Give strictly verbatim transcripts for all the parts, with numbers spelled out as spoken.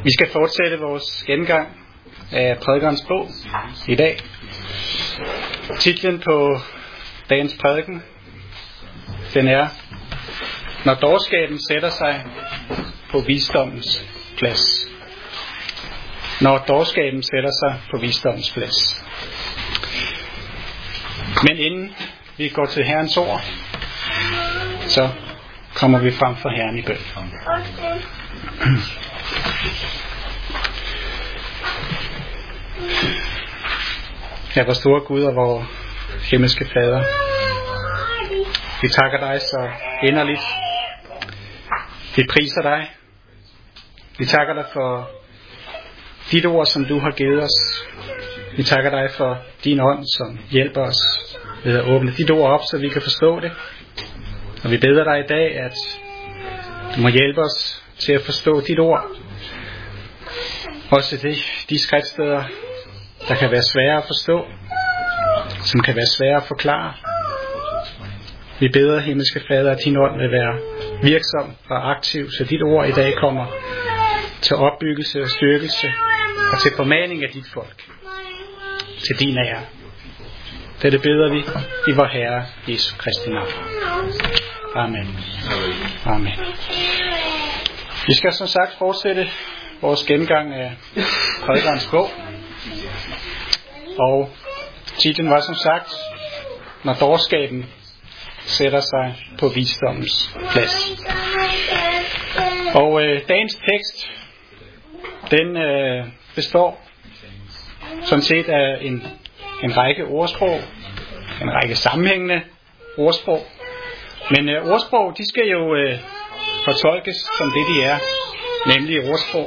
Vi skal fortsætte vores gennemgang af prædikerens bog i dag. Titlen på dagens prædiken, den er: Når dårskaben sætter sig på visdommens plads. Når dårskaben sætter sig på visdommens plads. Men inden vi går til Herrens ord, så kommer vi frem for Herren i bøn. Ja, vor store Gud og vor himmelske Fader, vi takker dig så inderligt. Vi priser dig. Vi takker dig for dit ord, som du har givet os. Vi takker dig for din ånd, som hjælper os ved at åbne dit ord op, så vi kan forstå det. Og vi beder dig i dag, at du må hjælpe os til at forstå dit ord. Også de, de skriftsteder, der kan være svære at forstå, som kan være svære at forklare. Vi beder, himmelske Fader, at din ånd vil være virksom og aktiv, så dit ord i dag kommer til opbyggelse og styrkelse og til formaning af dit folk, til din ære. Dette beder vi i vor Herre Jesu Kristi navn. Amen. Amen. Vi skal som sagt fortsætte vores gennemgang af prædikerens bog, og titlen var som sagt: Når dårskaben sætter sig på visdommens plads. Og øh, dagens tekst, den øh, består sådan set af en, en række ordsprog, en række sammenhængende ordsprog. Men øh, ordsprog, de skal jo øh, fortolkes som det de er, nemlig ordsprog.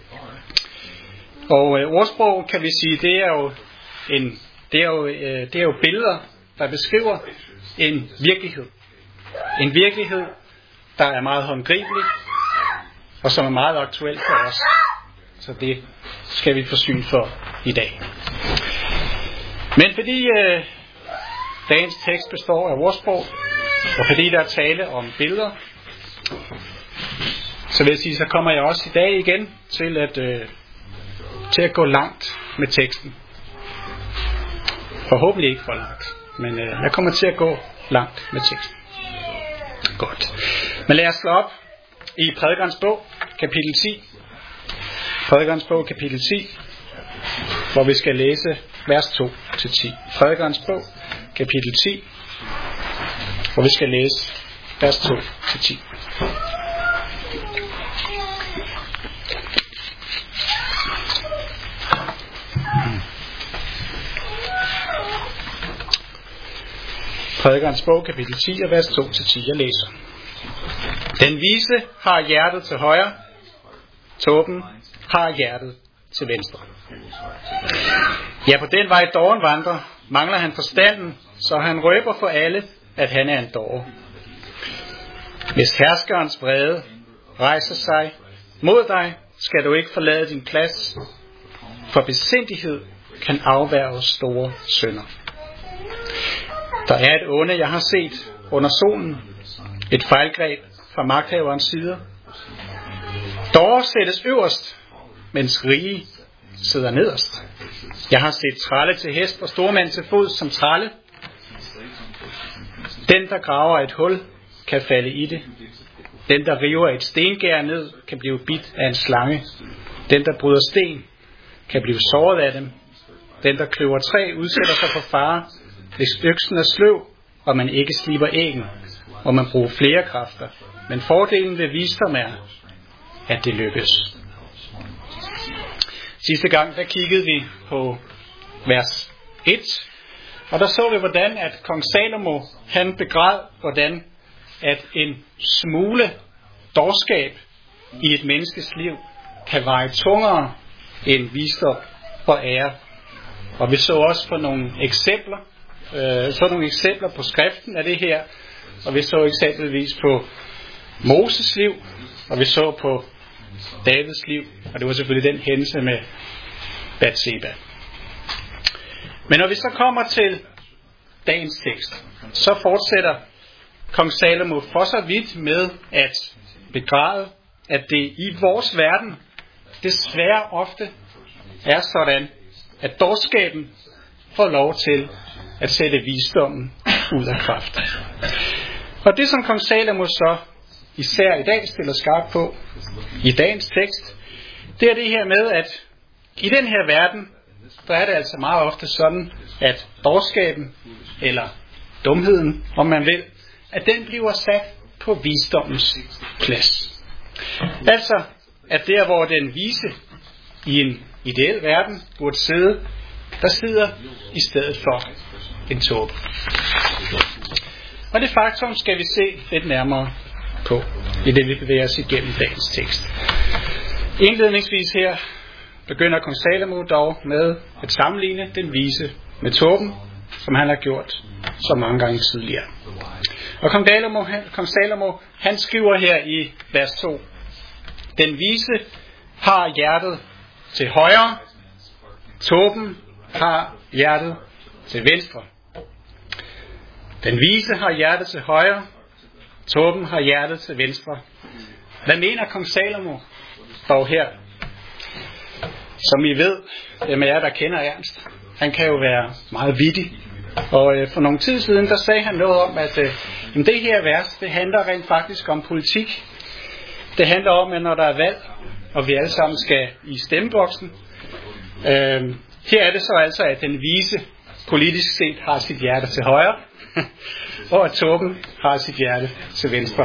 Og øh, ordsprog, kan vi sige, det er jo en, det er jo, øh, det er jo billeder, der beskriver en virkelighed. En virkelighed, der er meget håndgribelig, og som er meget aktuel for os. Så det skal vi få syn for i dag. Men fordi øh, dagens tekst består af ordsprog, og fordi der er tale om billeder, så vil jeg sige, så kommer jeg også i dag igen til at, øh, til at gå langt med teksten. Forhåbentlig ikke for langt, men øh, jeg kommer til at gå langt med teksten. Godt. Men lad os slå op i Prædikerens bog, kapitel ti. Prædikerens bog, kapitel ti, hvor vi skal læse vers to til ti. Prædikerens bog, kapitel ti, hvor vi skal læse vers to til ti. Prædikerens bog, kapitel ti, og vers to til ti. Jeg læser. Den vise har hjertet til højre, tåben har hjertet til venstre. Ja, på den vej dåren vandrer, mangler han forstanden, så han røber for alle, at han er en dåre. Hvis herskerens vrede rejser sig mod dig, skal du ikke forlade din plads, for besindighed kan afværge store synder. Der er et onde, jeg har set under solen, et fejlgreb fra magthaverens side. Dårer sættes øverst, mens rige sidder nederst. Jeg har set tralle til hest og stormænd til fod som tralle. Den, der graver et hul, kan falde i det. Den, der river et stengær ned, kan blive bidt af en slange. Den, der bryder sten, kan blive såret af dem. Den, der kløver træ, udsætter sig for fare. Hvis øksen er sløv, og man ikke sliber æggen, må man bruge flere kræfter. Men fordelen ved visdom er, at det lykkes. Sidste gang, der kiggede vi på vers et, og der så vi, hvordan at kong Salomo, han begræd, hvordan at en smule dårskab i et menneskes liv kan veje tungere end visdom og ære. Og vi så også på nogle eksempler, øh, så nogle eksempler på skriften af det her, og vi så eksempelvis på Moses liv, og vi så på Davids liv, og det var selvfølgelig den hændelse med Batseba. Men når vi så kommer til dagens tekst, så fortsætter kong Salomo for så vidt med at begræde, at det i vores verden desværre ofte er sådan, at dårskaben får lov til at sætte visdommen ud af kraft. Og det, som kong Salomo så især i dag stiller skarpt på i dagens tekst, det er det her med, at i den her verden, der er det altså meget ofte sådan, at dårskaben, eller dumheden, om man vil, at den bliver sat på visdommens plads. Altså, at der, hvor den vise i en ideel verden burde sidde, der sidder i stedet for en tåbe. Og det faktum skal vi se lidt nærmere på, i det vi bevæger os igennem dagens tekst. Indledningsvis her begynder kong Salomo dog med at sammenligne den vise med tåben, som han har gjort så mange gange tidligere. Og kong Salomo, han, kong Salomo, han skriver her i vers to: Den vise har hjertet til højre, tåben har hjertet til venstre. Den vise har hjertet til højre, tåben har hjertet til venstre. Hvad mener kong Salomo dog her? Som I ved, dem af jer, der kender Ernst, han kan jo være meget vittig. Og øh, for nogle tid siden, der sagde han noget om, at øh, det her vers, det handler rent faktisk om politik. Det handler om, at når der er valg, og vi alle sammen skal i stemmeboksen, øh, her er det så altså, at den vise politisk set har sit hjerte til højre, og at tåben har sit hjerte til venstre.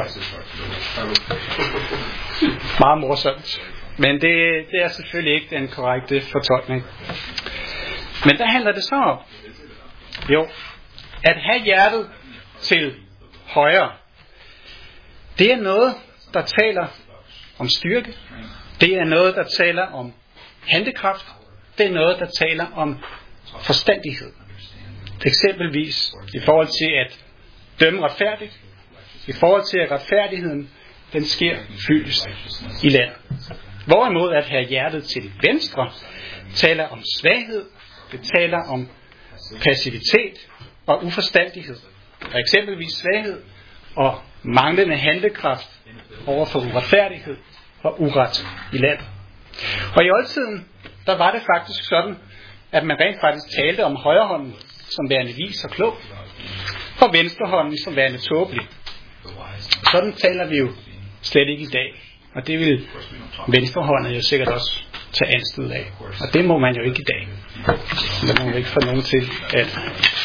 Meget morsomt. Men det, det er selvfølgelig ikke den korrekte fortolkning. Men der handler det så om, jo, at have hjertet til højre, det er noget, der taler om styrke. Det er noget, der taler om handlekraft. Det er noget, der taler om forstandighed. Eksempelvis i forhold til at dømme retfærdigt. I forhold til at retfærdigheden, den sker fyldest i landet. Hvorimod at have hjertet til venstre taler om svaghed. Det taler om passivitet og uforstandighed. Og eksempelvis svaghed og manglende handlekraft over for uretfærdighed og uret i landet. Og i oldtiden, der var det faktisk sådan, at man rent faktisk talte om højrehånden som værende vis og klog, og venstrehånden som værende tåbelig. Sådan taler vi jo slet ikke i dag. Og det vil venstrehånden jo sikkert også tage anstød af. Og det må man jo ikke i dag. Man må jo ikke få nogen til at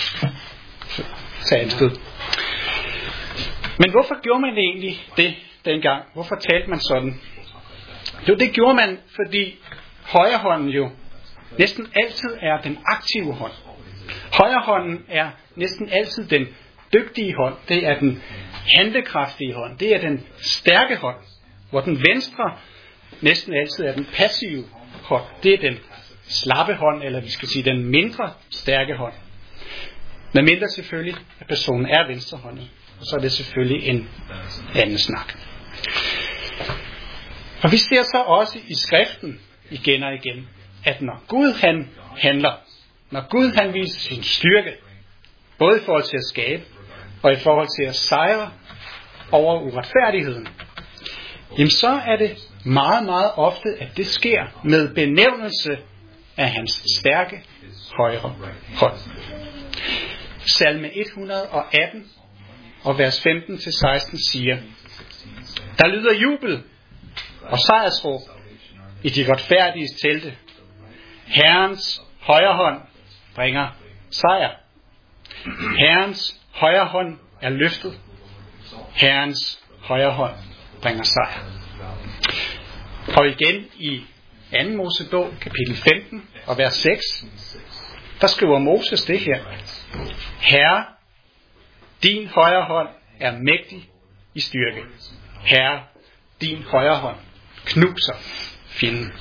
tage anstød. Men hvorfor gjorde man egentlig det dengang? Hvorfor talte man sådan? Jo, det gjorde man, fordi højrehånden jo næsten altid er den aktive hånd. Højrehånden er næsten altid den dygtige hånd. Det er den handlekraftige hånd. Det er den stærke hånd. Hvor den venstre næsten altid er den passive hånd. Det er den slappe hånd, eller vi skal sige den mindre stærke hånd. Men mindre selvfølgelig, at personen er venstrehåndet. Og så er det selvfølgelig en anden snak. Og vi ser så også i skriften igen og igen, at når Gud han handler, når Gud han viser sin styrke, både i forhold til at skabe, og i forhold til at sejre over uretfærdigheden, jamen så er det meget, meget ofte, at det sker med benævnelse af hans stærke højre hånd. Salme et hundrede og atten og vers femten til seksten siger: Der lyder jubel og sejrsråb i de retfærdiges telte. Herrens højre hånd bringer sejr. Herrens højre hånd er løftet. Herrens højre hånd bringer sejr. Og igen i anden Mosebog, kapitel femten og vers seks, der skriver Moses det her: Herre, din højre hånd er mægtig i styrke. Herre, din højre hånd knuser fjenden.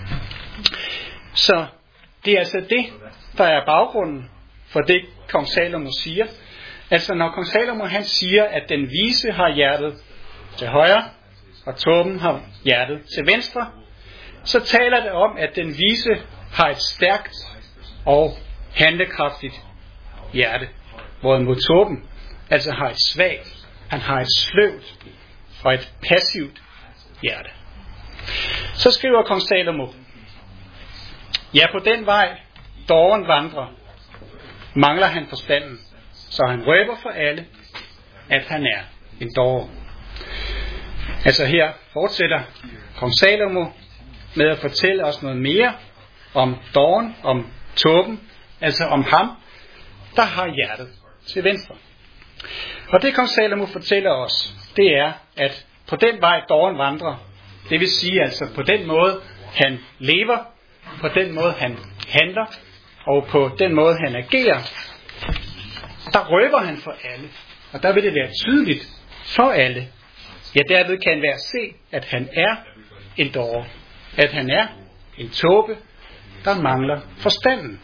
Så det er altså det, der er baggrunden for det, kong Salomo siger. Altså når kong Salomo han siger, at den vise har hjertet til højre, og tåben har hjertet til venstre, så taler det om, at den vise har et stærkt og handlekraftigt hjerte, hvorimod tåben altså har et svagt, han har et sløvt og et passivt hjerte. Så skriver kong Salomo: ja, på den vej dåren vandrer, mangler han forstanden, så han røber for alle, at han er en dårer. Altså her fortsætter kong Salomo med at fortælle os noget mere om dåren, om tåben, altså om ham, der har hjertet til venstre. Og det kong Salomo fortæller os, det er, at på den vej dåren vandrer, det vil sige altså på den måde han lever, på den måde han handler, og på den måde han agerer, der røber han for alle. Og der vil det være tydeligt for alle. Ja, derved kan enhver se, at han er en dårer, at han er en tåbe, der mangler forstanden.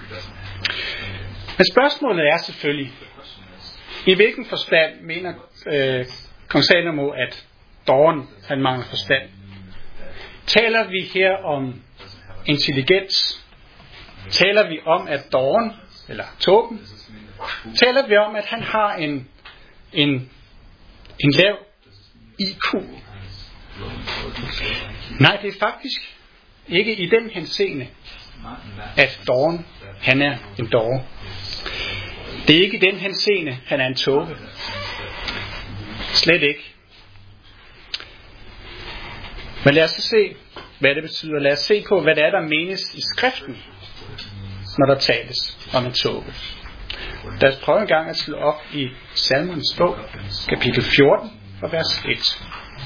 Men spørgsmålet er selvfølgelig, i hvilken forstand mener øh, kong Salomo, at dåren han mangler forstand? Taler vi her om intelligens? Taler vi om, at dåren, eller tåben, taler vi om, at han har en, en, en lav I Q? Nej, det er faktisk ikke i den henseende, at dåren, han er en dårer. Det er ikke i den henseende, han er en tåbe. Slet ikke. Men lad os se, hvad det betyder. Lad os se på, hvad det er, der menes i skriften, når der tales om en tåbe. Lad os prøve en gang at slå op i Salmernes bog, kapitel fjorten, fra vers et.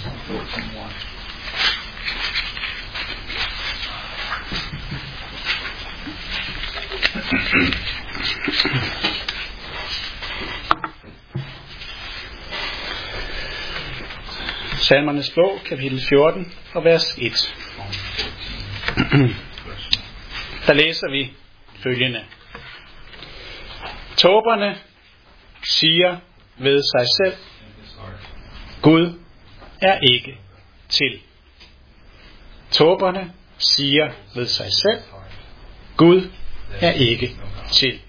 Salmernes bog, kapitel fjorten, fra vers et. Der læser vi følgende: tåberne siger ved sig selv, Gud er ikke til. Tåberne siger ved sig selv, Gud er ikke til.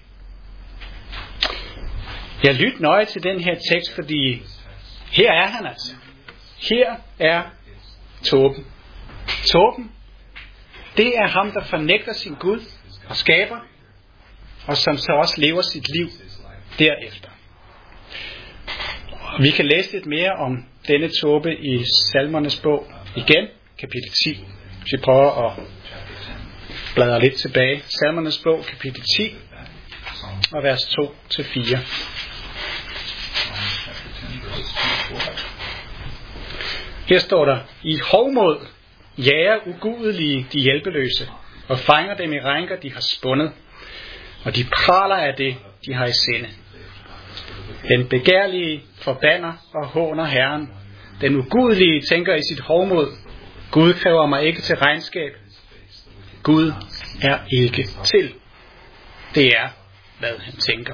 Jeg lyt nøje til den her tekst, fordi her er han altså. Her er tåben. Tåben, det er ham, der fornægter sin Gud og skaber, og som så også lever sit liv derefter. Vi kan læse lidt mere om denne tåbe i Salmernes bog igen, kapitel ti. Hvis vi prøver at bladre lidt tilbage. Salmernes bog, kapitel ti, og vers to til fire. Her står der: i hovmod jager ugudelige de hjælpeløse, og fanger dem i rænker, de har spundet, og de praler af det, de har i sinde. Den begærlige forbander og håner Herren. Den ugudelige tænker i sit hovmod, Gud kræver mig ikke til regnskab. Gud er ikke til. Det er, hvad han tænker.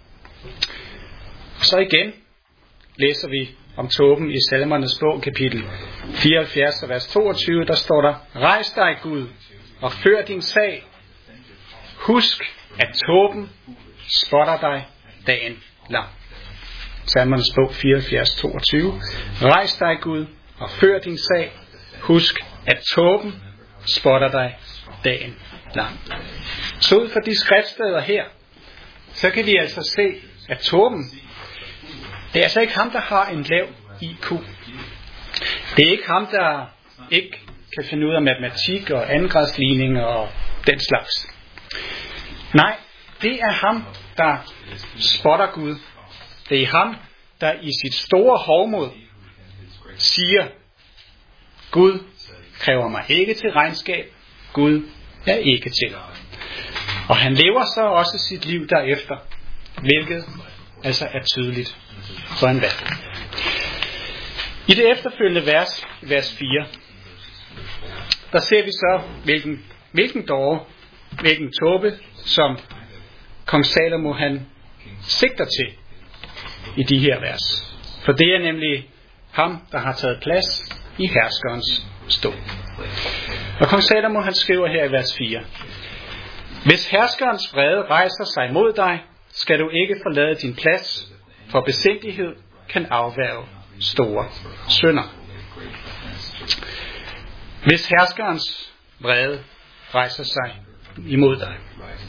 Og så igen læser vi om tåben i Salmernes bog, kapitel fireoghalvfjerds, vers toogtyve. Der står der: rejs dig, Gud, og før din sag. Husk, at tåben spotter dig dagen lang. Salmernes bog fireoghalvfjerds, toogtyve. Rejs dig, Gud, og før din sag. Husk, at tåben spotter dig dagen lang. Så ud fra de skriftsteder her, så kan vi altså se, at tåben, det er altså ikke ham, der har en lav I Q. Det er ikke ham, der ikke kan finde ud af matematik og andengradsligning og den slags. Nej, det er ham, der spotter Gud. Det er ham, der i sit store hovmod siger, Gud kræver mig ikke til regnskab. Gud er ikke til. Og han lever så også sit liv derefter, hvilket altså er tydeligt for enhver. I det efterfølgende vers, vers fire, der ser vi så, hvilken, hvilken dåre, hvilken tåbe, som kong Salomo han sigter til i de her vers. For det er nemlig ham, der har taget plads i herskerens stol. Og kong Salomo han skriver her i vers fire: hvis herskerens vrede rejser sig mod dig, skal du ikke forlade din plads, for besindighed kan afværge store synder. Hvis herskerens vrede rejser sig imod dig.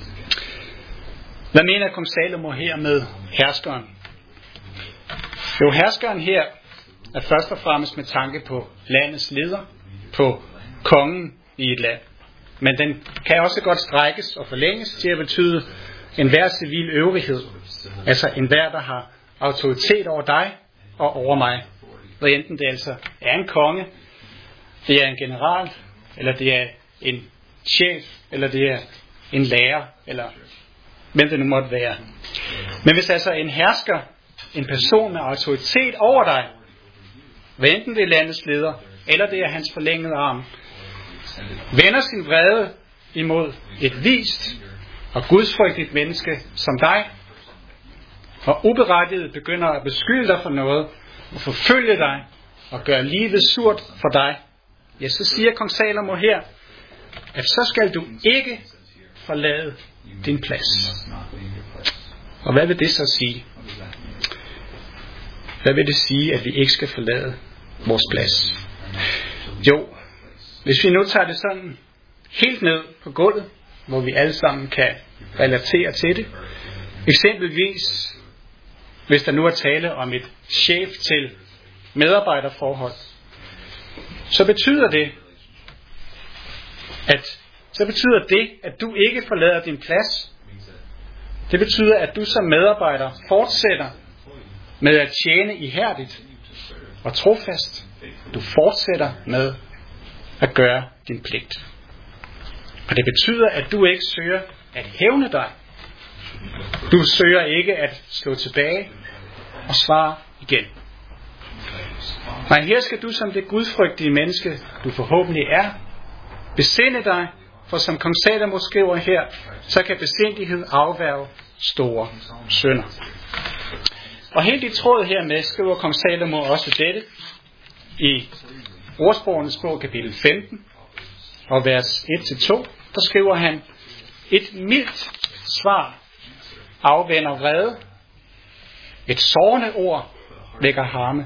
Hvad mener kong Salomo her med herskeren? Jo, herskeren her er først og fremmest med tanke på landets leder, på kongen i et land. Men den kan også godt strækkes og forlænges til at betyde enhver civil øvrighed. Altså enhver, der har autoritet over dig og over mig. Hvad enten det altså er en konge, det er en general, eller det er en chef, eller det er en lærer, eller hvem det nu måtte være. Men hvis altså en hersker, en person med autoritet over dig, hvad enten det er landets leder, eller det er hans forlængede arm, vender sin vrede imod et vist og gudsfrygtigt menneske som dig, og uberettiget begynder at beskylde dig for noget, og forfølge dig, og gøre livet surt for dig, ja, så siger kong Salomo her, at så skal du ikke forlade din plads. Og hvad vil det så sige? Hvad vil det sige, at vi ikke skal forlade vores plads? Jo, hvis vi nu tager det sådan helt ned på gulvet, hvor vi alle sammen kan relatere til det. Eksempelvis, hvis der nu er tale om et chef til medarbejderforhold, så betyder det, at så betyder det, at du ikke forlader din plads. Det betyder, at du som medarbejder fortsætter med at tjene ihærdigt og trofast. Du fortsætter med at gøre din pligt. Og det betyder, at du ikke søger at hævne dig. Du søger ikke at slå tilbage og svare igen. Nej, her skal du som det gudfrygtige menneske, du forhåbentlig er, besinde dig, for som kong Salomo skriver her, så kan besindighed afværge store synder. Og helt i tråd hermed skriver kong Salomo også dette i Ordsprogenes bog kapitel femten og vers et til to. Der skriver han, et mildt svar afvender vrede, et sårende ord vækker harme.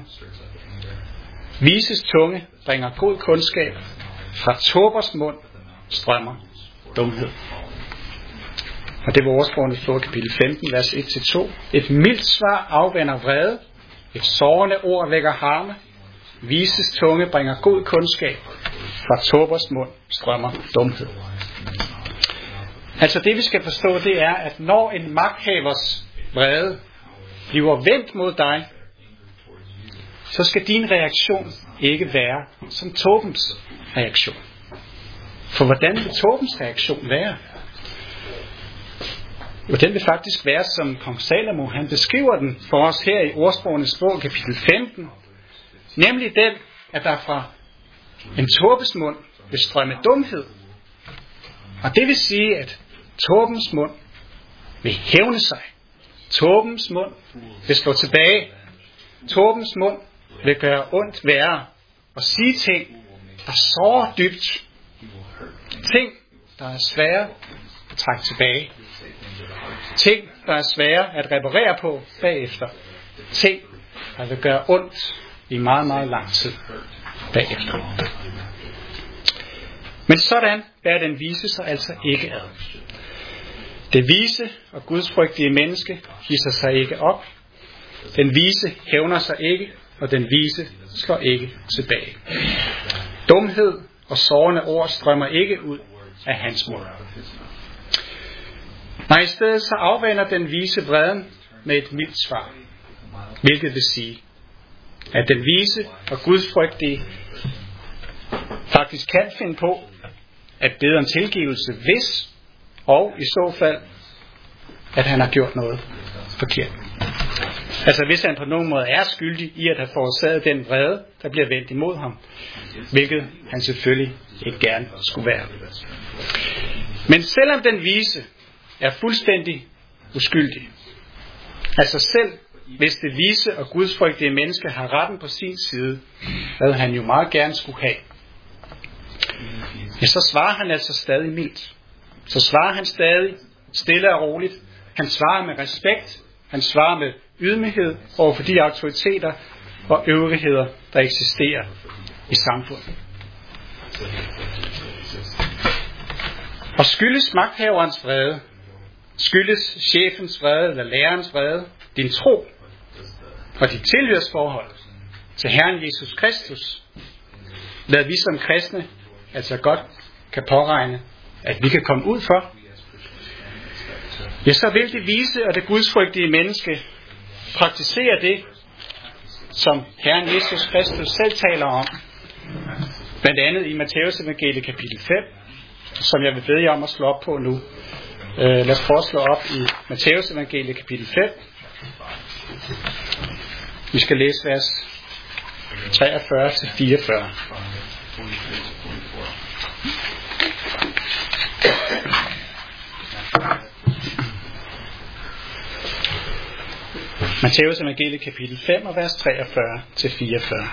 Vises tunge bringer god kundskab, fra tåbers mund strømmer dumhed. Og det var Ordsprogenes bog kapitel femten, vers et til to. Et mildt svar afvender vrede, et sårende ord vækker harme. Vises tunge bringer god kundskab, fra tåbers mund strømmer dumhed. Altså det vi skal forstå, det er, at når en magthavers vrede bliver vendt mod dig, så skal din reaktion ikke være som Tobens reaktion. For hvordan vil Tobens reaktion være? Og den vil faktisk være, som kong Salomo, han beskriver den for os her i Ordsprogenes bog kapitel femten. Nemlig den, at der fra en tåbes mund vil strømme dumhed. Og det vil sige, at tåbens mund vil hævne sig. Tåbens mund vil slå tilbage. Tåbens mund vil gøre ondt værre og sige ting, der sårer dybt. Ting, der er svære at trække tilbage. Ting, der er svære at reparere på bagefter. Ting, der vil gøre ondt i meget, meget lang tid bagefter. Men sådan bærer den vise sig altså ikke ad. Det vise og gudsfrygtige menneske hisser sig ikke op. Den vise hævner sig ikke, og den vise slår ikke tilbage. Dumhed og sårende ord strømmer ikke ud af hans mund. Nej, i stedet så afvender den vise vreden med et mildt svar. Hvilket vil sige, at den vise og gudsfrygtige faktisk kan finde på at bede om tilgivelse, hvis og i så fald, at han har gjort noget forkert. Altså hvis han på nogen måde er skyldig i at have forårsaget den vrede, der bliver vendt imod ham, hvilket han selvfølgelig ikke gerne skulle være. Men selvom den vise er fuldstændig uskyldig, altså selv hvis det vise og gudsfrygtige menneske har retten på sin side, hvad han jo meget gerne skulle have, ja, så svarer han altså stadig mildt. Så svarer han stadig stille og roligt. Han svarer med respekt. Han svarer med ydmyghed over for de autoriteter og øvrigheder, der eksisterer i samfundet. Og skyldes magthaverens vrede, skyldes chefens vrede eller lærerens vrede, din tro og dit tilhørsforhold til Herren Jesus Kristus, hvad vi som kristne altså godt kan påregne, at vi kan komme ud for, ja, så vil det vise, at det gudsfrygtige menneske praktiserer det, som Herren Jesus Kristus selv taler om, blandt andet i Matthæus evangeliet kapitel fem, som jeg vil bede jer om at slå op på nu. Øh, lad os prøve at slå op i Matthæus evangeliet kapitel fem. Vi skal læse vers treogfyrre til fireogfyrre. Matthæus evangeliet kapitel fem og vers treogfyrre til fireogfyrre.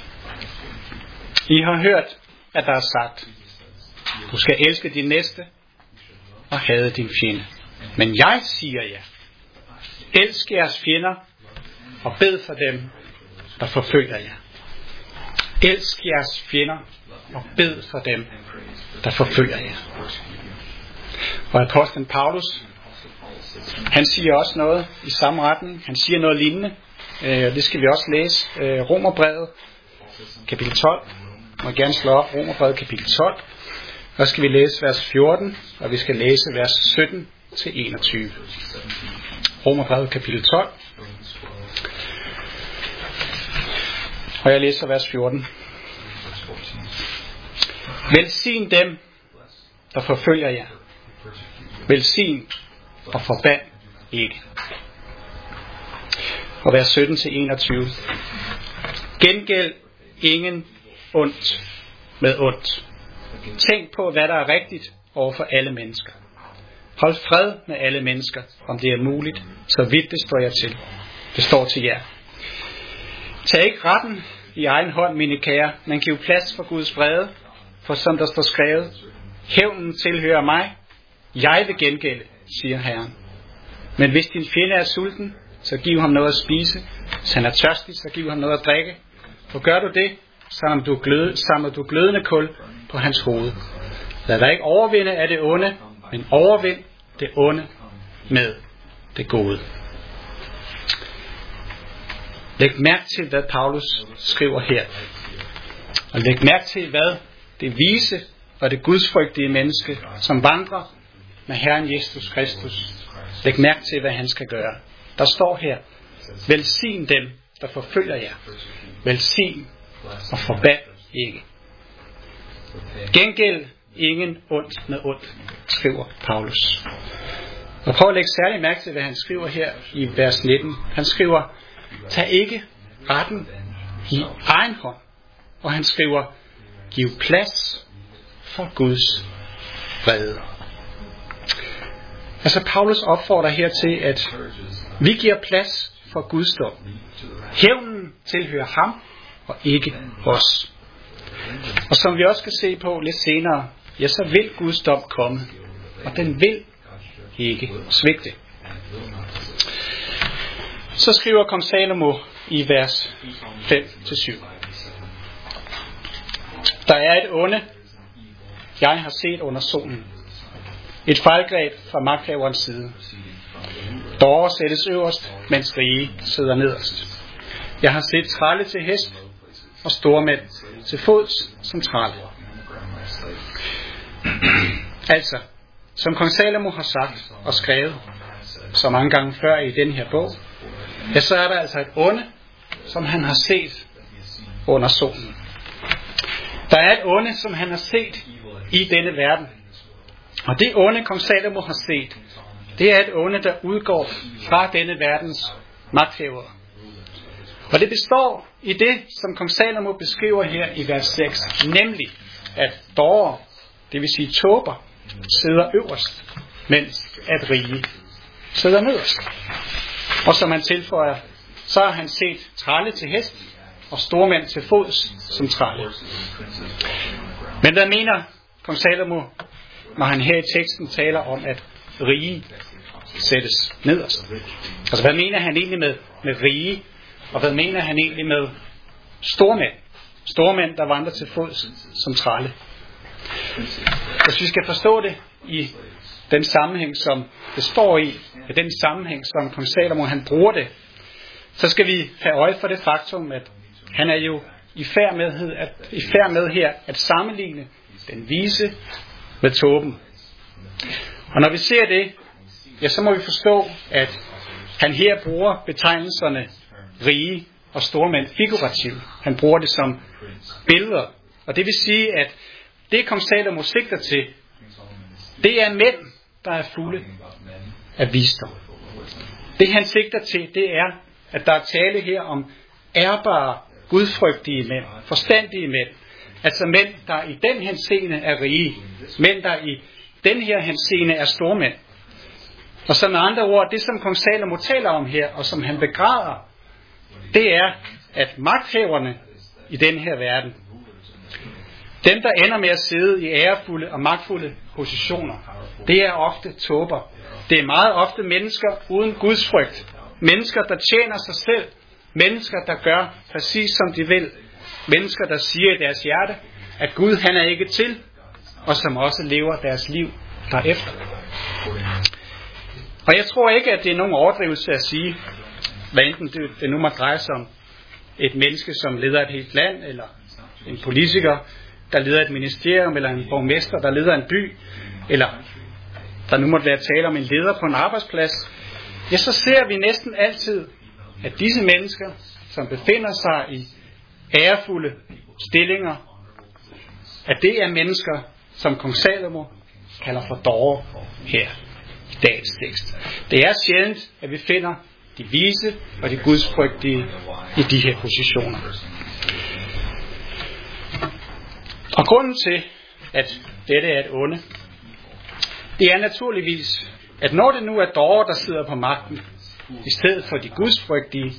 I har hørt, at der er sagt, du skal elske din næste og hade din fjende. Men jeg siger jer, elsk jeres fjender og bed for dem, der forfølger jer. Elsk jeres fjender og bed for dem, der forfølger jer. Og apostlen Paulus, han siger også noget i samme retning. Han siger noget lignende. Øh, det skal vi også læse. Øh, Romerbrevet, kapitel tolv. Må gerne slå op Romerbrevet, kapitel tolv. Og så skal vi læse vers fjorten, og vi skal læse vers sytten til enogtyve. Romerbrevet, kapitel tolv. Og jeg læser vers fjorten. Velsign dem, der forfølger jer. Velsign og forband ikke. Og vers sytten til enogtyve. Gengæld ingen ondt med ondt. Tænk på, hvad der er rigtigt over for alle mennesker. Hold fred med alle mennesker, om det er muligt, så vidt det står jer til. Det står til jer. Tag ikke retten i egen hånd, mine kære, men giv plads for Guds vrede, for som der står skrevet, hævnen tilhører mig, jeg vil gengælde, siger Herren. Men hvis din fjende er sulten, så giv ham noget at spise. Hvis han er tørstig, så giv ham noget at drikke. For gør du det, samler du, glød, samler du glødende kul på hans hoved. Lad dig ikke overvinde af det onde, men overvind det onde med det gode. Læg mærke til, hvad Paulus skriver her. Og læg mærke til, hvad det vise og det gudsfrygtige menneske, som vandrer med Herren Jesus Kristus. Læg mærke til, hvad han skal gøre. Der står her, velsign dem, der forfølger jer. Velsign og forband ikke. Gengæld ingen ondt med ondt, skriver Paulus. Og prøv at lægge særlig mærke til, hvad han skriver her i vers nitten. Han skriver, tag ikke retten i egen hånd. Og han skriver, giv plads for Guds vrede. Altså Paulus opfordrer her til, at vi giver plads for Guds dom. Hævnen tilhører ham og ikke os. Og som vi også skal se på lidt senere, ja, så vil Guds dom komme, og den vil ikke svigte. Så skriver kong Salomo i vers fem til syv. Der er et onde, jeg har set under solen. Et fejlgreb fra magthaverens side. Dårer sættes øverst, mens rige sidder nederst. Jeg har set trælle til hest og stormænd til fods som trælle. Altså, som kong Salomo har sagt og skrevet så mange gange før i den her bog, ja, så er der altså et onde, som han har set under solen. Der er et onde, som han har set i denne verden. Og det onde, kong Salomo har set, det er et onde, der udgår fra denne verdens magthavere. Og det består i det, som kong Salomo beskriver her i vers seks, nemlig at dårer, det vil sige tåber, sidder øverst, mens at rige sidder nederst. Og som han tilføjer, så har han set trælle til hest og stormænd til fods som trælle. Men hvad mener kong Salomo, når han her i teksten taler om, at rige sættes nederst? Altså hvad mener han egentlig med, med rige, og hvad mener han egentlig med stormænd, stormænd, der vandrer til fods som trælle. Hvis vi skal forstå det i den sammenhæng, som det står i, i den sammenhæng, som kong Salomo han bruger det, så skal vi have øje for det faktum, at han er jo i færd med, at, i færd med her at sammenligne den vise med tåben. Og når vi ser det, ja, så må vi forstå, at han her bruger betegnelserne rige og stormænd figurativt. Han bruger det som billeder. Og det vil sige, at det kong Salomo sigter til, det er mænd, der er fulde af visdom. Det han sigter til, det er, at der er tale her om ærbare, gudfrygtige mænd, forstandige mænd. Altså mænd, der i den henseende er rige. Mænd, der i den her henseende er stormænd. Og så med andre ord, det som kong Salomo taler om her, og som han begræder, det er, at magthaverne i den her verden, dem der ender med at sidde i ærefulde og magtfulde positioner, det er ofte tåber. Det er meget ofte mennesker uden gudsfrygt. Mennesker, der tjener sig selv. Mennesker, der gør præcis som de vil. Mennesker, der siger i deres hjerte, at Gud han er ikke til, og som også lever deres liv derefter. Og jeg tror ikke, at det er nogen overdrivelse at sige, hvad enten det, det nu må dreje sig om et menneske, som leder et helt land, eller en politiker, der leder et ministerium, eller en borgmester, der leder en by, eller der nu måtte være tale om en leder på en arbejdsplads, ja, så ser vi næsten altid, at disse mennesker, som befinder sig i ærefulde stillinger, at det er mennesker, som kong Salomo kalder for dårer her i dagens tekst. Det er sjældent, at vi finder de vise og de gudsfrygtige i de her positioner. Og grunden til, at dette er et onde, det er naturligvis, at når det nu er dårer, der sidder på magten, i stedet for de gudsfrygtige,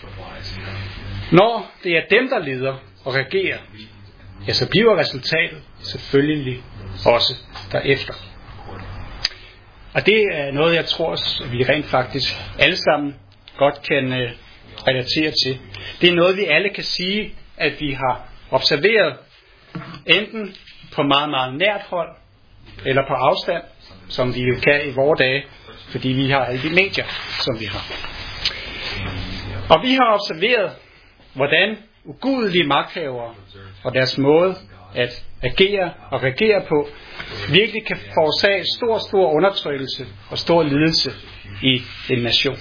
når det er dem, der leder og regerer, ja, så bliver resultatet selvfølgelig også derefter. Og det er noget, jeg tror, vi rent faktisk alle sammen godt kan uh, relatere til. Det er noget, vi alle kan sige, at vi har observeret, enten på meget, meget nært hold, eller på afstand, som vi jo kan i vore dage, fordi vi har alle de medier, som vi har. Og vi har observeret, hvordan ugudelige magthavere og deres måde at agere og regere på, virkelig kan forårsage stor, stor undertrykkelse og stor lidelse i en nation.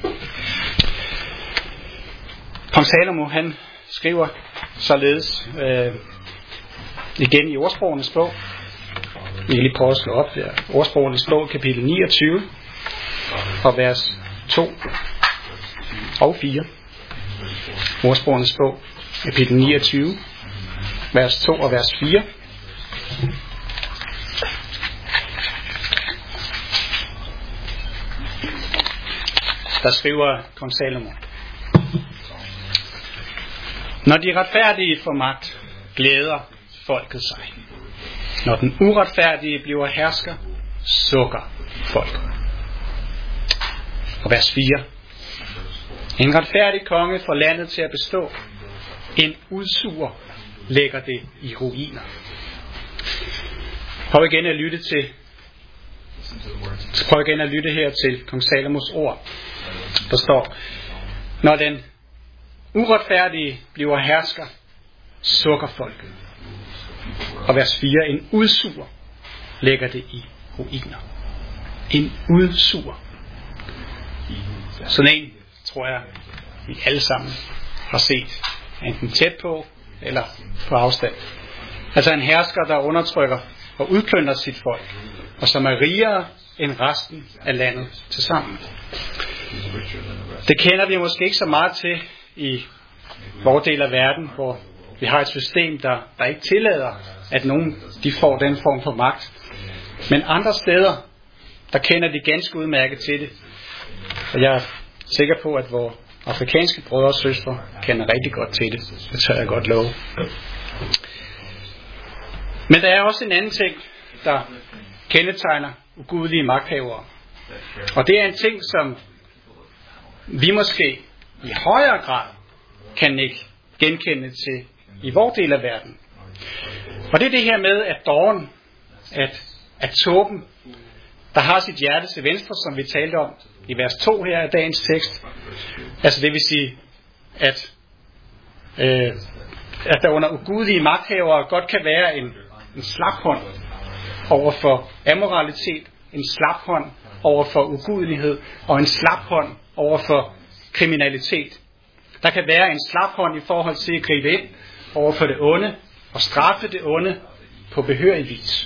Kong Salomo, han skriver således øh, igen i Ordsprogenes bog. Vi kan lige prøve at slå op der. Ordsprogenes bog, kapitel niogtyve, og vers to og fire. Ordsprogenes bog, kapitel niogtyve, vers to og vers fire. Der skriver kong Salomo: Når de retfærdige får magt, glæder folket sig. Når den uretfærdige bliver hersker, sukker folket. Og vers fire. En retfærdig konge får landet til at bestå. En udsur lægger det i ruiner. Prøv igen at lytte til Prøv igen at lytte her til kong Salomos ord. Der står: Når den uretfærdige bliver hersker, sukker folket. Og vers fire. En udsur lægger det i ruiner. En udsur. Sådan en, tror jeg, vi alle sammen har set, enten tæt på eller på afstand. Altså en hersker, der undertrykker og udplyndrer sit folk, og som er rigere end resten af landet til sammen. Det kender vi måske ikke så meget til i vores del af verden, hvor vi har et system, der, der ikke tillader, at nogen de får den form for magt. Men andre steder, der kender de ganske udmærket til det. Og jeg er sikker på, at vores afrikanske brødre og søstre kender rigtig godt til det. Det tør jeg godt love. Men der er også en anden ting, der kendetegner ugudelige magthavere. Og det er en ting, som vi måske i højere grad kan ikke genkende til i vores del af verden. Og det er det her med, at dåren, at, at Torben, der har sit hjerte til venstre, som vi talte om i vers to her af dagens tekst. Altså det vil sige, at, øh, at der under ugudelige magthavere godt kan være en, en slap hånd over for amoralitet, en slap hånd over for ugudelighed og en slap hånd over for kriminalitet. Der kan være en slap hånd i forhold til at gribe ind over for det onde og straffe det onde på behørig vis.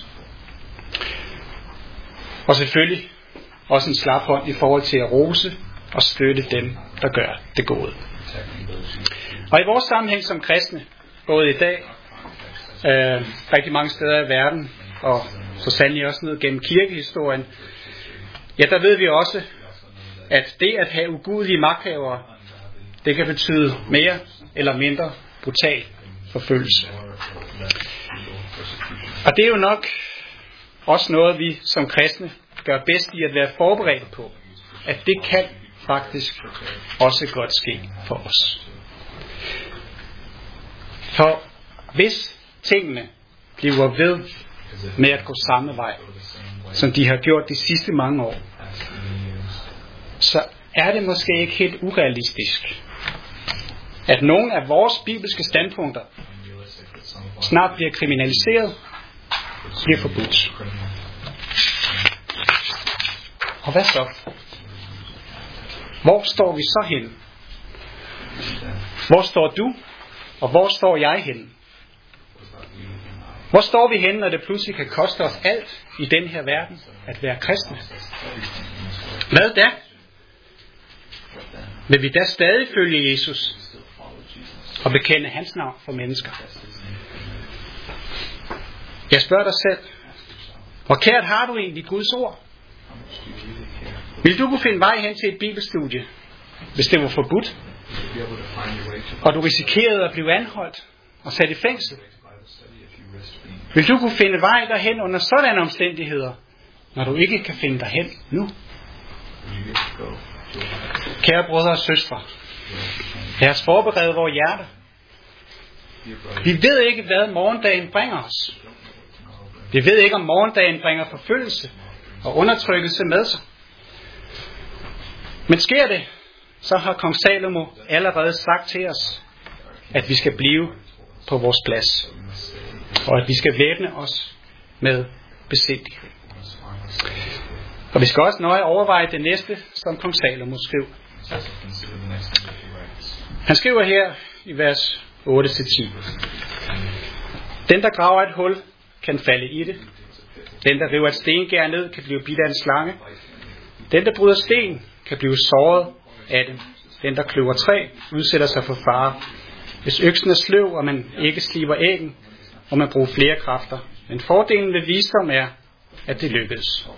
Og selvfølgelig også en slap hånd i forhold til at rose og støtte dem, der gør det gode. Og i vores sammenhæng som kristne, både i dag, øh, rigtig mange steder i verden, og så sandelig også ned gennem kirkehistorien, ja, der ved vi også, at det at have ugudelige magthavere, det kan betyde mere eller mindre brutal forfølgelse. Og det er jo nok også noget, vi som kristne gør bedst i at være forberedt på, at det kan faktisk også godt ske for os. For hvis tingene bliver ved med at gå samme vej, som de har gjort de sidste mange år, så er det måske ikke helt urealistisk, at nogle af vores bibelske standpunkter snart bliver kriminaliseret, bliver forbudt. Og hvad så? Hvor står vi så henne? Hvor står du? Og hvor står jeg henne? Hvor står vi henne, når det pludselig kan koste os alt i den her verden at være kristne? Hvad da? Vil vi da stadig følge Jesus og bekende hans navn for mennesker? Jeg spørger dig selv, hvor kært har du egentlig Guds ord? Vil du kunne finde vej hen til et bibelstudie, hvis det var forbudt, og du risikerede at blive anholdt og sat i fængsel? Vil du kunne finde vej derhen under sådanne omstændigheder, når du ikke kan finde derhen nu? Kære brødre og søstre, lad os forberede vores hjerter. Vi ved ikke, hvad morgendagen bringer os. Vi ved ikke, om morgendagen bringer forfølgelse og undertrykkelse med sig. Men sker det, så har kong Salomo allerede sagt til os, at vi skal blive på vores plads, og at vi skal væbne os med besindighed. Og vi skal også nøje overveje det næste, som kong Salomo skriver. Han skriver her i vers otte til ti. Den, der graver et hul, kan falde i det. Den, der river et stengær ned, kan blive bidt af en slange. Den, der bryder sten, kan blive såret af dem. Den, der kløver træ, udsætter sig for fare. Hvis øksen er sløv, og man ikke sliber æggen, må man bruge flere kræfter. Men fordelen ved visdom er, at det lykkes.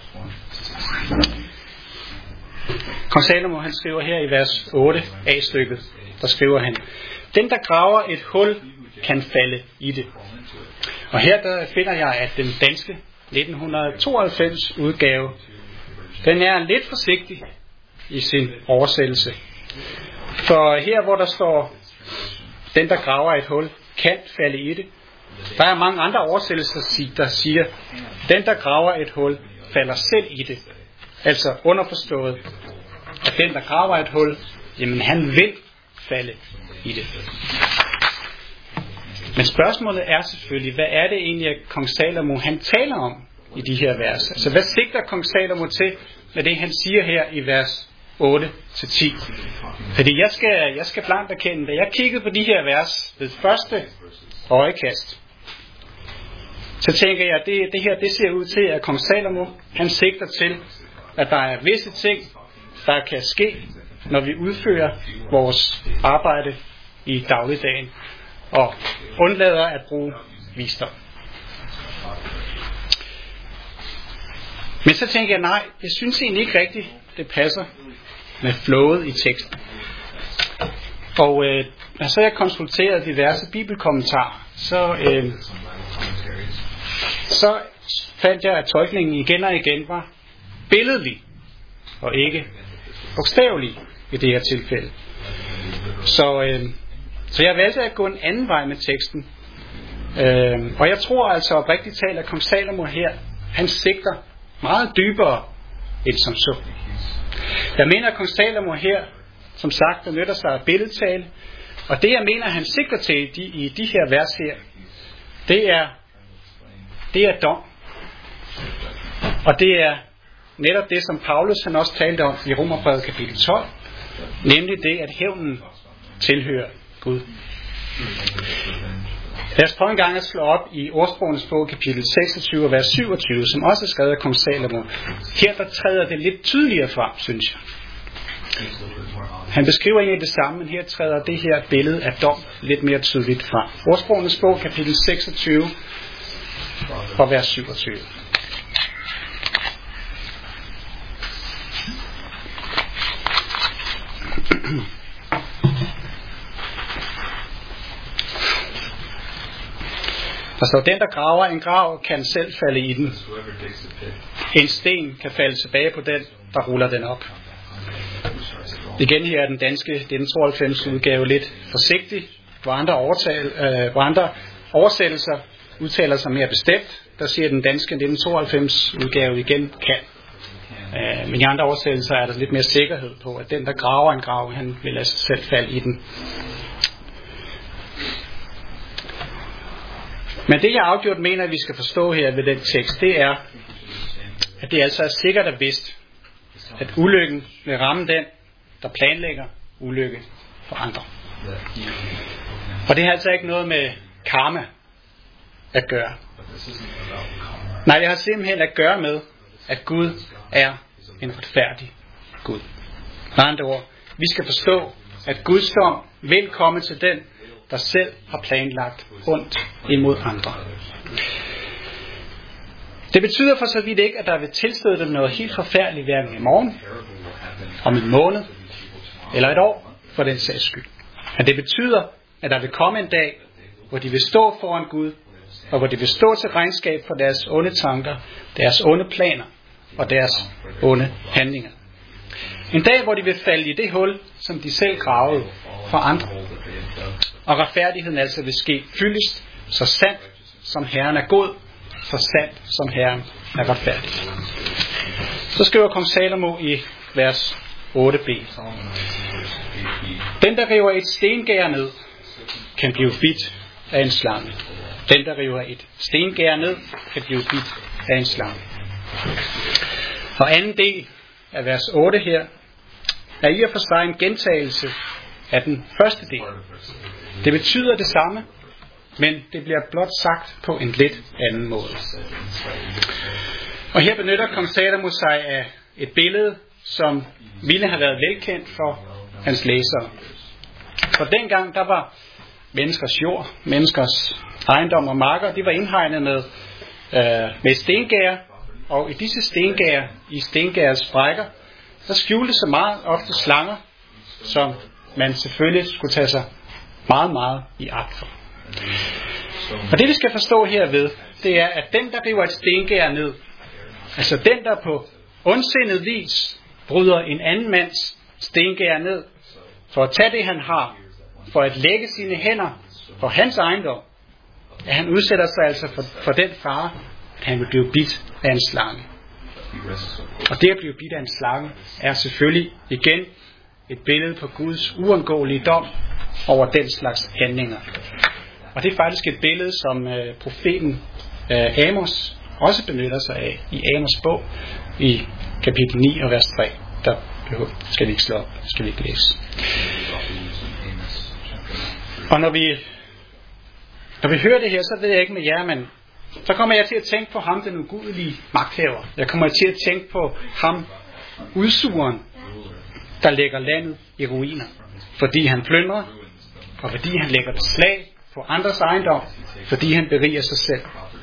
Kong Salomo, han skriver her i vers otte A-stykket, der skriver han: Den, der graver et hul, kan falde i det. Og her der finder jeg, at den danske nitten tooghalvfems udgave, den er lidt forsigtig i sin oversættelse. For her, hvor der står, den, der graver et hul, kan falde i det, der er mange andre oversættelser, der siger, den, der graver et hul, falder selv i det. Altså underforstået, at den, der graver et hul, jamen han vil falde i det. Men spørgsmålet er selvfølgelig, hvad er det egentlig, at kong Salomo han taler om i de her vers? Altså hvad sigter kong Salomo til med det, han siger her i vers otte til ti? Fordi jeg skal, jeg skal blankt erkende, da jeg kiggede på de her vers ved første øjekast, så tænker jeg, at det, det her det ser ud til, at kong Salomo han sigter til, at der er visse ting, der kan ske, når vi udfører vores arbejde i dagligdagen og undlader at bruge visdom. Men så tænker jeg, nej, jeg synes egentlig ikke rigtigt, det passer med flowet i teksten. Og øh, når så jeg konsulterede diverse bibelkommentarer, så, øh, så fandt jeg, at tolkningen igen og igen var billedlig og ikke bogstavelig i det her tilfælde. Så, øh, så jeg valgte at gå en anden vej med teksten Øh, og jeg tror altså oprigtigt talt, at kong Salomo her, han sigter meget dybere end som så. Jeg mener, at kong Salomo her, som sagt, benytter sig af billedtale, og det jeg mener, han sigter til i de, i de her vers her, det er, det er dom. Og det er netop det, som Paulus han også talte om i Romerbrevet kapitel tolv, nemlig det, at hævnen tilhører Gud. Lad os prøve en gang at slå op i Ordsprogenes bog, kapitel seksogtyve, vers syvogtyve, som også er skrevet af kong Salomo. Her der træder det lidt tydeligere frem, synes jeg. Han beskriver egentlig det samme, men her træder det her billede af dom lidt mere tydeligt frem. Ordsprogenes bog, kapitel seksogtyve, og vers syvogtyve. Der står, den der graver en grav, kan selv falde i den. En sten kan falde tilbage på den, der ruller den op. Igen her er den danske nitten tooghalvfems udgave lidt forsigtig, hvor andre, overtal, øh, hvor andre oversættelser udtaler sig mere bestemt. Der siger den danske nitten tooghalvfems udgave igen kan. Øh, men i andre oversættelser er der lidt mere sikkerhed på, at den der graver en grav, han vil lade sig selv falde i den. Men det jeg afgjort mener, at vi skal forstå her ved den tekst, det er, at det altså er sikkert og vist, at ulykken vil ramme den, der planlægger ulykke for andre. Og det har altså ikke noget med karma at gøre. Nej, det har simpelthen at gøre med, at Gud er en retfærdig Gud. Med andre ord, vi skal forstå, at Guds dom vil komme til den, der selv har planlagt ondt imod andre. Det betyder for så vidt ikke, at der vil tilstøde dem noget helt forfærdeligt hverken i morgen, om en måned, eller et år, for den sags skyld. Men det betyder, at der vil komme en dag, hvor de vil stå foran Gud, og hvor de vil stå til regnskab for deres onde tanker, deres onde planer og deres onde handlinger. En dag, hvor de vil falde i det hul, som de selv gravede for andre. Og retfærdigheden altså vil ske fyldest, så sandt som Herren er god, så sandt som Herren er retfærdig. Så skriver kong Salomo i vers otte b. Den, der river et stengær ned, kan blive bidt af en slange. Den, der river et stengær ned, kan blive bidt af en slange. Og anden del af vers otte her, er i og for sig en gentagelse af den første del. Det betyder det samme, men det bliver blot sagt på en lidt anden måde. Og her benytter kong Salomo sig af et billede, som ville have været velkendt for hans læsere. For dengang, der var menneskers jord, menneskers ejendom og marker, de var indhegnet med, øh, med stengær, og i disse stengær, i stengærets sprækker, der skjulte sig meget ofte slanger, som man selvfølgelig skulle tage sig meget, meget i agt for. Og det vi skal forstå herved, det er, at den der river et stengær ned, altså den der på ondsindet vis bryder en anden mands stengær ned, for at tage det han har, for at lægge sine hænder for hans ejendom, at han udsætter sig altså for, for den fare, at han vil blive bidt af en slange. Og det at blive bidt af en slange er selvfølgelig igen et billede på Guds uundgåelige dom over den slags handlinger. Og det er faktisk et billede, som øh, profeten øh, Amos også benytter sig af i Amos bog i kapitel ni og vers tre. Der skal vi ikke slå op, skal vi ikke læse. Og når vi, når vi hører det her, så ved jeg ikke med jer, men så kommer jeg til at tænke på ham, den ugudelige magthaver. Jeg kommer til at tænke på ham, udsugeren, der lægger landet i ruiner, fordi han plyndrer, og fordi han lægger beslag på andres ejendom, fordi han beriger sig selv.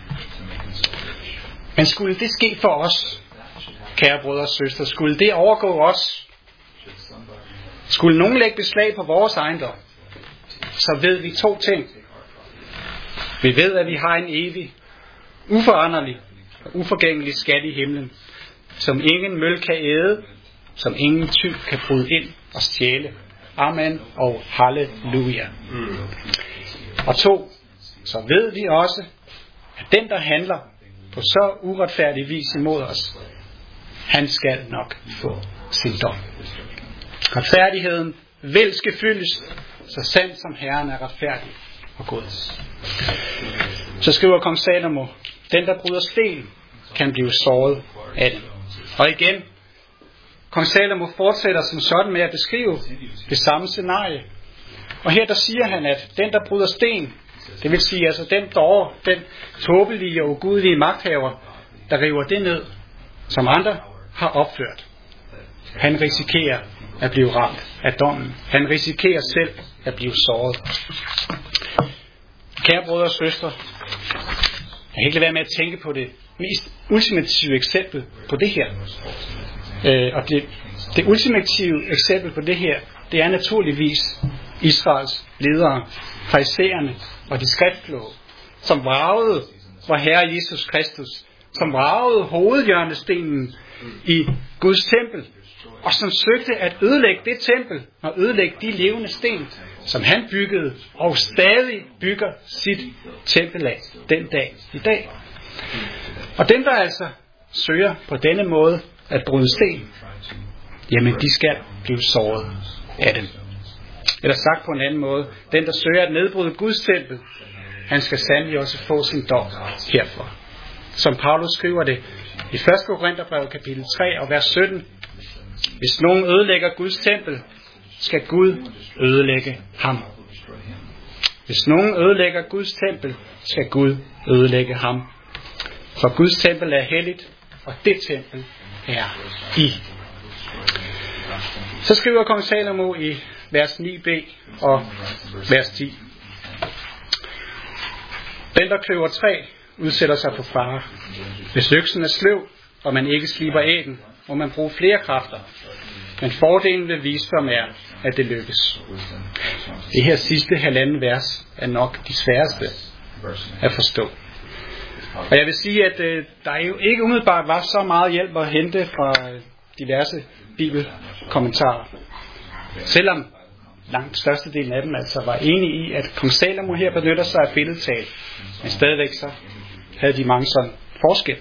Men skulle det ske for os, kære brødre og søstre, skulle det overgå os, skulle nogen lægge beslag på vores ejendom, så ved vi to ting. Vi ved, at vi har en evig, uforanderlig og uforgængelig skat i himlen, som ingen møl kan æde, som ingen tyv kan bryde ind og stjæle. Amen og halleluja. Mm. Og to, så ved vi også, at den, der handler på så uretfærdig vis imod os, han skal nok få sin dom. Retfærdigheden vil skal fyldes, så sandt som Herren er retfærdig og god. Så skriver kong Salomo, den, der bryder sten, kan blive såret af den. Og igen, kong Salomo fortsætter som sådan med at beskrive det samme scenarie. Og her der siger han, at den, der bryder sten, det vil sige altså den dårer, den tåbelige og ugudelige magthaver, der river det ned, som andre har opført. Han risikerer at blive ramt af dommen. Han risikerer selv at blive såret. Kære brødre og søstre, jeg kan ikke lade være med at tænke på det mest ultimative eksempel på det her. Øh, og det, det ultimative eksempel på det her, det er naturligvis Israels ledere, farisæerne og de skriftkloge, som vragede vor Herre Jesus Kristus, som vragede hovedhjørnestenen i Guds tempel, og som søgte at ødelægge det tempel og ødelægge de levende sten, som han byggede og stadig bygger sit tempel af den dag i dag. Og dem, der altså søger på denne måde at bryde sten, jamen de skal blive såret af dem. Eller sagt på en anden måde, den, der søger at nedbryde Guds tempel, han skal sandelig også få sin dom herfor. Som Paulus skriver det i første Korintherbrev kapitel tre og vers sytten. Hvis nogen ødelægger Guds tempel, skal Gud ødelægge ham. Hvis nogen ødelægger Guds tempel, skal Gud ødelægge ham. For Guds tempel er helligt, og det tempel er I. Så skriver kong Salomo i vers ni b og vers ti. Den, der kløver træ, udsætter sig for fare. Hvis øksen er sløv, og man ikke sliber æggen, må man bruge flere kræfter. Men fordelen ved visdom er, at det lykkes. Det her sidste halvanden vers er nok de sværeste at forstå. Og jeg vil sige, at øh, der jo ikke umiddelbart var så meget hjælp at hente fra øh, diverse bibelkommentarer. Selvom langt størstedelen af dem altså var enige i, at kong Salomo her benytter sig af billedtal. Men stadigvæk så havde de mange sådan forskel.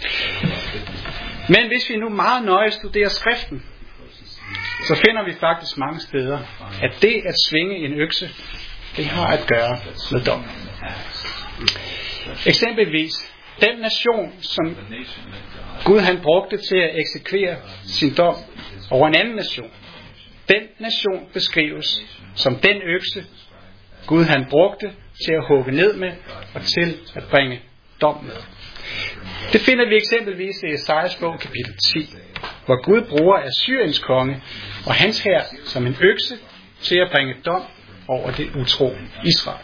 Men hvis vi nu meget nøje studerer skriften, så finder vi faktisk mange steder, at det at svinge en økse, det har at gøre med dom. Eksempelvis den nation, som Gud han brugte til at eksekvere sin dom over en anden nation. Den nation beskrives som den økse, Gud han brugte til at hugge ned med og til at bringe dom med. Det finder vi eksempelvis i Esajas bog kapitel ti, hvor Gud bruger Assyriens konge og hans hær som en økse til at bringe dom over det utro Israel.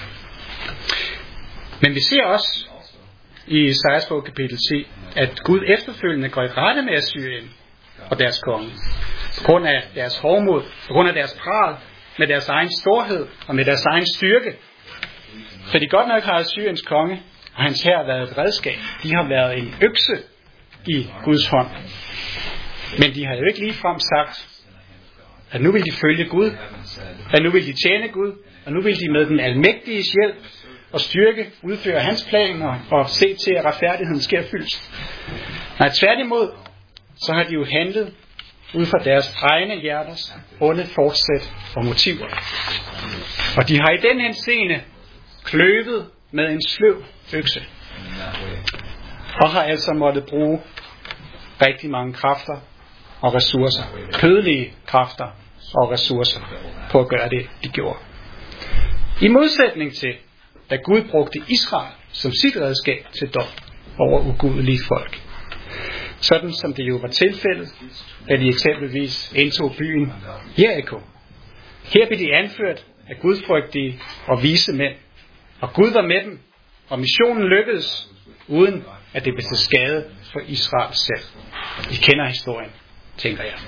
Men vi ser også i Esajas bog kapitel ti, at Gud efterfølgende går i rette med Assyrien og deres konge. På grund af deres hårdmod, på grund af deres pral, med deres egen storhed og med deres egen styrke. Fordi godt nok har Assyriens konge og hans hær været et redskab. De har været en økse i Guds hånd. Men de har jo ikke ligefrem sagt, at nu vil de følge Gud, at nu vil de tjene Gud, og nu vil de med den almægtiges hjælp og styrke udføre hans planer og se til, at retfærdigheden sker fyldst. Nej, tværtimod, så har de jo handlet ud fra deres egne hjerters onde fortsæt og motiver. Og de har i den henseende kløvet med en sløv økse. Og har altså måttet bruge rigtig mange kræfter og ressourcer, kødelige kræfter og ressourcer, på at gøre det, de gjorde. I modsætning til, da Gud brugte Israel som sit redskab til dom over ugudelige folk. Sådan som det jo var tilfældet, da de eksempelvis indtog byen Jericho. Her blev de anført af gudfrygtige og vise mænd, og Gud var med dem, og missionen lykkedes, uden at det blev til skade for Israel selv. I kender historien, tænker jeg.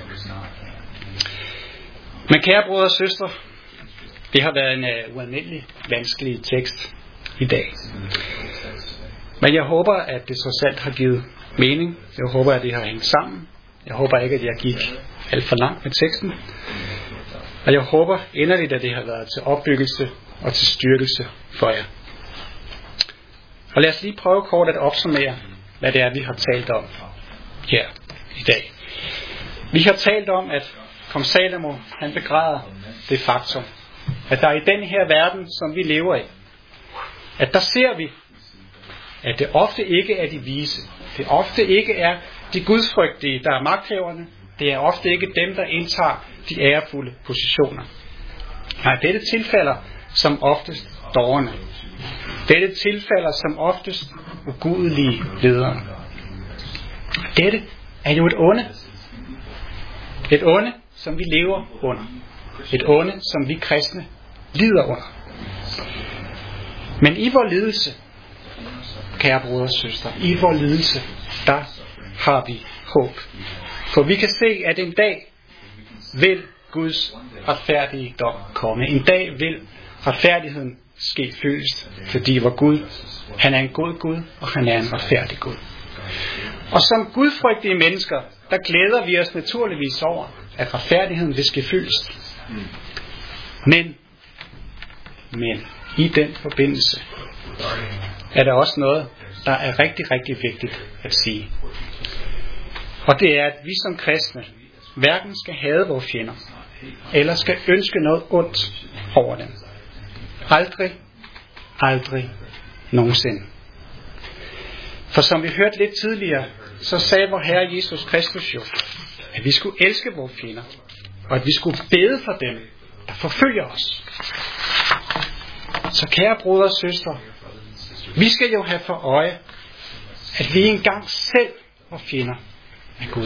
Men kære brødre og søstre, det har været en uh, ualmindelig vanskelig tekst i dag. Men jeg håber, at det trods alt har givet mening. Jeg håber, at det har hængt sammen. Jeg håber ikke, at jeg gik alt for langt med teksten. Og jeg håber inderligt, at det har været til opbyggelse og til styrkelse for jer. Og lad os lige prøve kort at opsummere, hvad det er, vi har talt om her i dag. Vi har talt om, at kong Salomo, han begræder det faktum, at der i den her verden, som vi lever i, at der ser vi, at det ofte ikke er de vise. Det ofte ikke er de gudsfrygtige, der er magthaverne. Det er ofte ikke dem, der indtager de ærefulde positioner. Nej, dette tilfælder som oftest dårerne. Dette tilfælder som oftest ugudelige ledere. Dette er jo et onde. Et onde, som vi lever under. Et onde, som vi kristne lider under. Men i vor lidelse, kære brødre og søstre, i vor lidelse, der har vi håb. For vi kan se, at en dag vil Guds retfærdige dom komme. En dag vil retfærdigheden ske fyldest, fordi vor Gud, han er en god Gud, og han er en retfærdig Gud. Og som gudfrygtige mennesker, der glæder vi os naturligvis over, at retfærdigheden vil ske fyldest. Men, men, i den forbindelse, er der også noget, der er rigtig, rigtig vigtigt at sige. Og det er, at vi som kristne hverken skal hade vores fjender, eller skal ønske noget ondt over dem. Aldrig, aldrig nogensinde. For som vi hørte lidt tidligere, så sagde vor Herre Jesus Kristus jo, at vi skulle elske vores fjender, og at vi skulle bede for dem, der forfølger os. Så kære brødre og søstre, vi skal jo have for øje, at vi engang selv var fjender af Gud.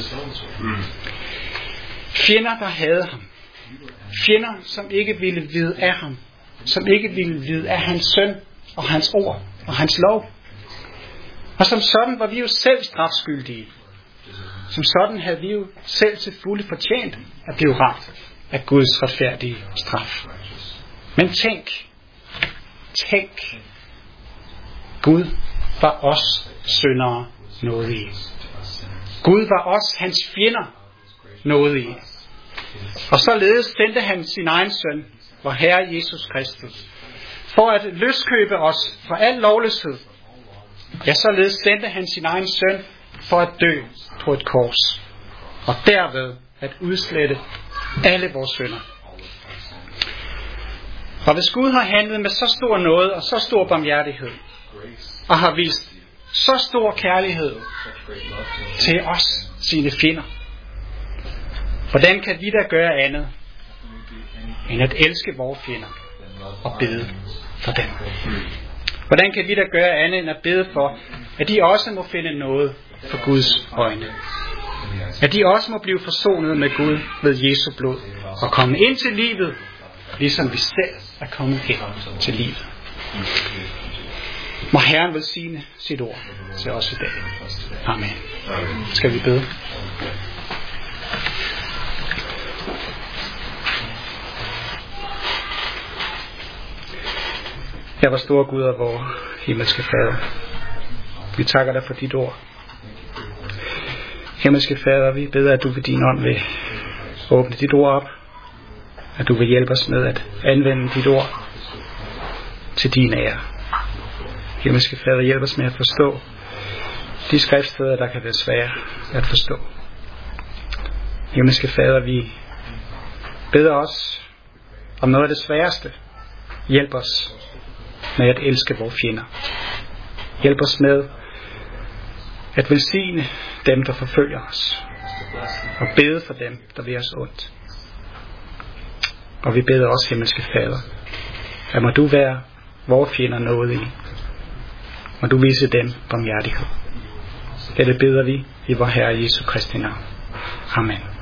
Fjender, der havde ham. Fjender, som ikke ville vide af ham. Som ikke ville vide af hans søn og hans ord og hans lov. Og som sådan var vi jo selv strafskyldige. Som sådan havde vi jo selv til fulde fortjent at blive ramt af Guds retfærdige straf. Men tænk, tænk, Gud var os syndere nådige. Gud var os hans fjender nådige. Og således sendte han sin egen søn, vor Herre Jesus Kristus, for at løskøbe os fra al lovløshed. Ja, således sendte han sin egen søn for at dø på et kors, og derved at udslette alle vores synder. Og hvis Gud har handlet med så stor nåde og så stor barmhjertighed, og har vist så stor kærlighed til os, sine fjender, hvordan kan vi da gøre andet, end at elske vores fjender og bede for dem? Hvordan kan vi da gøre andet, end at bede for, at de også må finde noget for Guds øjne? At de også må blive forsonet med Gud ved Jesu blod, og komme ind til livet, ligesom vi selv er kommet ind til livet. Må Herren velsigne sit ord til os i dag. Amen. Skal vi bede? Ja, hvor store Gud og vor himmelske Fader. Vi takker dig for dit ord. Himmelske Fader, vi beder, at du ved din ånd vil åbne dit ord op. At du vil hjælpe os med at anvende dit ord til din ære. Himmelske Fader, hjælp os med at forstå de skriftsteder, der kan være svære at forstå. Himmelske Fader, vi beder os om noget af det sværeste. Hjælp os med at elske vores fjender. Hjælp os med at velsigne dem, der forfølger os, og bede for dem, der vil os ondt. Og vi beder også, himmelske Fader, at må du være vores fjender nådige. Må du vise dem barmhjertighed. Dette beder vi i vor Herre Jesu Kristi navn. Amen.